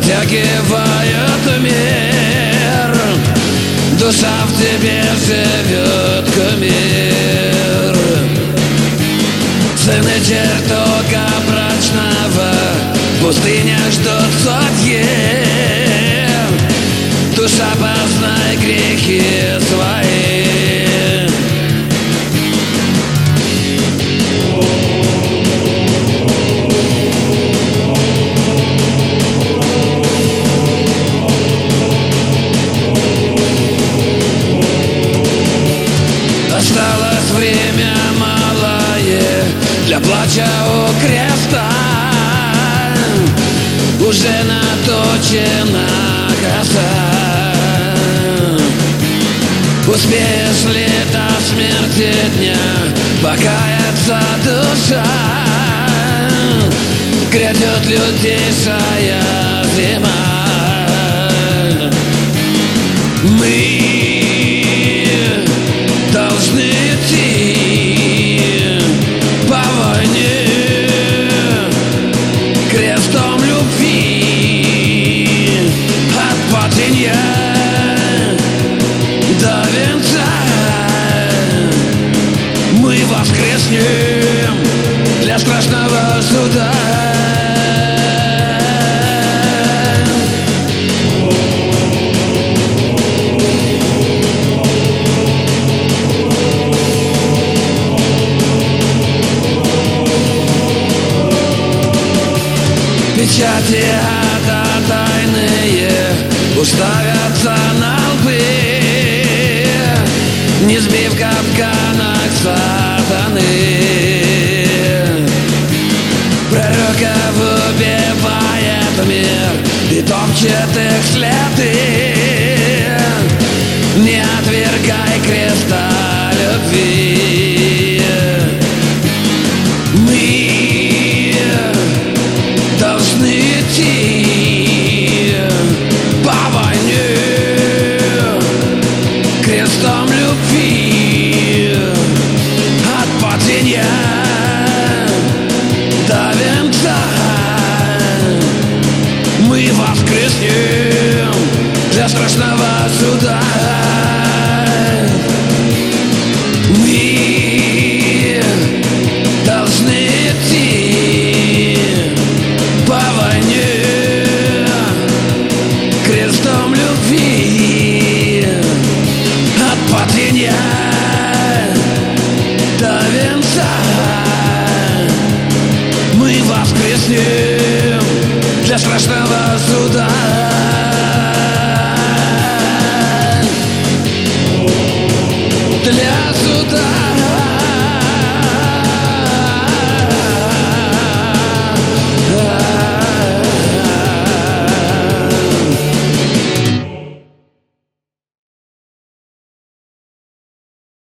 Затягивает мир, душа в тебе живет кумир. Сыны чертога брачного, пустыня ждут судьи. Душа, познай грехи свои. Осталось время малое для плача у креста. Уже наточена коса. Успеешь ли до смерти дня покаяться душа? Грядет лютейшая зима. Мы должны идти по войне крестом любви от падения до венца. Мы воскреснем для страшного суда. Печати ада тайные уставятся на лбы, не сбив в капканах сатаны. Пророков убивает мир и топчет их следы. Не отвергай креста любви. Мы должны идти по войне крестом любви от падения до венца. Мы воскреснем для страшного суда. Мы должны идти по войне крестом любви от падения до венца. Мы воскреснем для страшного суда.